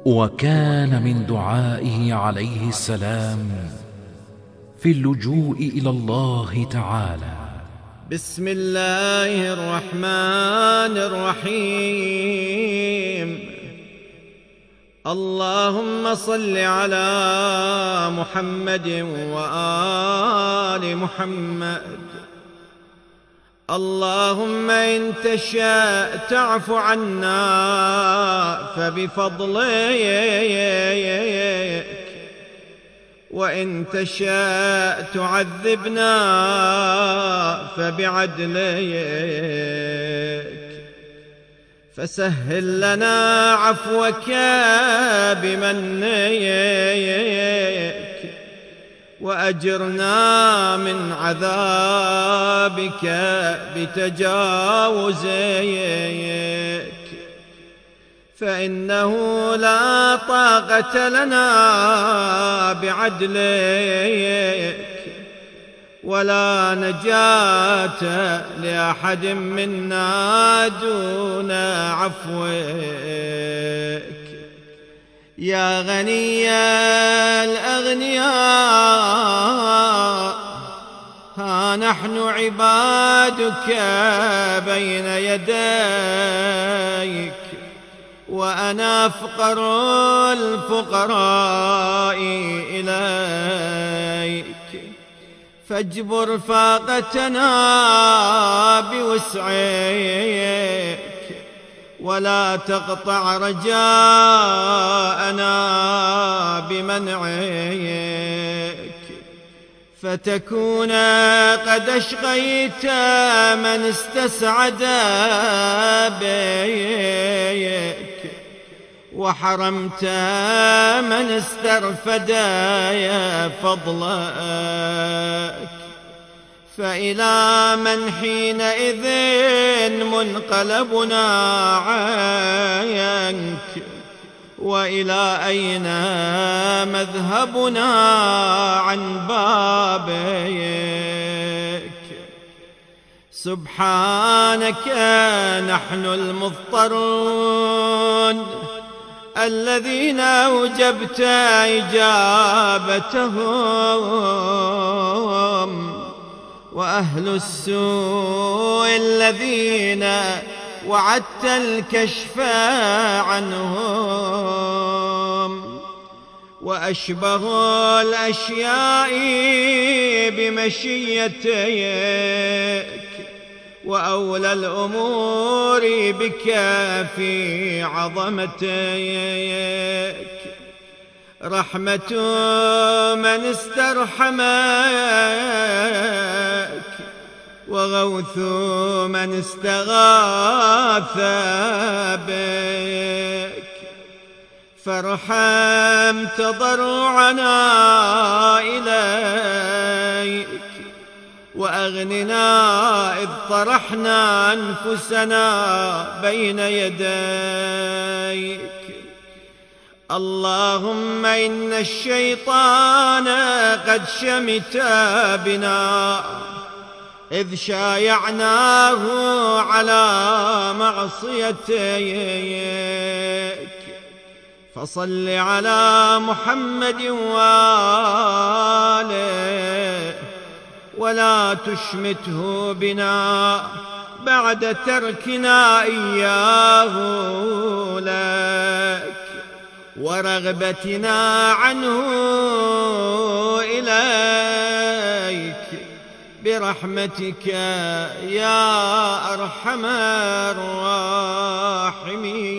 وكان من دعائه عليه السلام في اللجوء إلى الله تعالى: بسم الله الرحمن الرحيم. اللهم صل على محمد وآل محمد. اللهم إن تشاء تعف عنا فبفضلك، وإن تشاء تعذبنا فبعدلك، فسهل لنا عفوك بمنك، وأجرنا من عذابك بتجاوزك، فإنه لا طاقة لنا بعدلك، ولا نجاة لأحد منا دون عفوك. يا غني الأغنياء، ها نحن عبادك بين يديك، وأنا أفقر الفقراء إليك، فاجبر فاقتنا بوسعك، ولا تقطع رجاءنا بمنعك، فتكون قد أشقيت من استسعد بك، وحرمت من استرفد فضلك، فإلى من حينئذ منقلبنا عنك، وإلى أين مذهبنا عن بابك؟ سبحانك نحن المضطرون الذين أوجبت إجابتهم، وأهل السوء الذين وعدت الكشف عنهم، وأشبه الأشياء بمشيتك، وأولى الأمور بك في عظمتك. رحمة من استرحمك، وغوث من استغاث بك، فارحم تضرعنا إليك، وأغننا إذ طرحنا أنفسنا بين يديك. اللهم إن الشيطان قد شمت بنا إذ شايعناه على معصيتك، فصل على محمد وآله، ولا تشمته بنا بعد تركنا إياه لك، ورغبتنا عنه إليك، برحمتك يا أرحم الراحمين.